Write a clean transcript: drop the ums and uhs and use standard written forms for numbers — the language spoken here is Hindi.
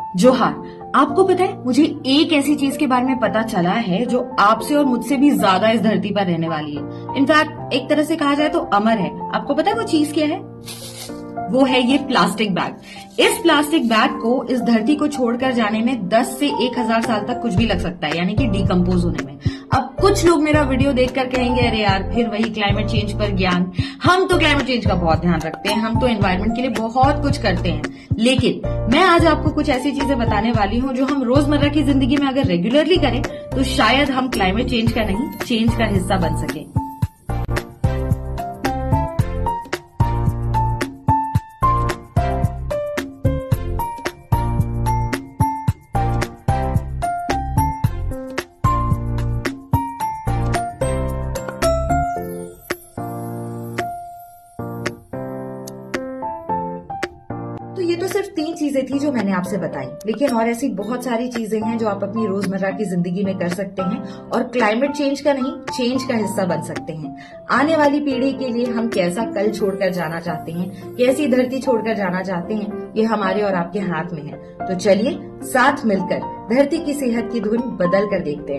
जोहार। आपको पता है, मुझे एक ऐसी चीज के बारे में पता चला है जो आपसे और मुझसे भी ज्यादा इस धरती पर रहने वाली है। इनफैक्ट एक तरह से कहा जाए तो अमर है। आपको पता है वो चीज क्या है? वो है ये प्लास्टिक बैग। इस प्लास्टिक बैग को इस धरती को छोड़कर जाने में 10 से 1000 साल तक कुछ भी लग सकता है, यानी कि डिकम्पोज होने में। अब कुछ लोग मेरा वीडियो देखकर कहेंगे, अरे यार फिर वही क्लाइमेट चेंज पर ज्ञान। हम तो क्लाइमेट चेंज का बहुत ध्यान रखते हैं, हम तो एनवायरनमेंट के लिए बहुत कुछ करते हैं। लेकिन मैं आज आपको कुछ ऐसी चीजें बताने वाली हूँ जो हम रोजमर्रा की जिंदगी में अगर रेगुलरली करें तो शायद हम क्लाइमेट चेंज का नहीं, चेंज का हिस्सा बन सके। तो ये तो सिर्फ 3 चीजें थी जो मैंने आपसे बताई, लेकिन और ऐसी बहुत सारी चीजें हैं जो आप अपनी रोजमर्रा की जिंदगी में कर सकते हैं और क्लाइमेट चेंज का नहीं, चेंज का हिस्सा बन सकते हैं। आने वाली पीढ़ी के लिए हम कैसा कल छोड़कर जाना चाहते हैं, कैसी धरती छोड़कर जाना चाहते हैं, ये हमारे और आपके हाथ में है। तो चलिए साथ मिलकर धरती की सेहत की धुन बदल कर देखते हैं।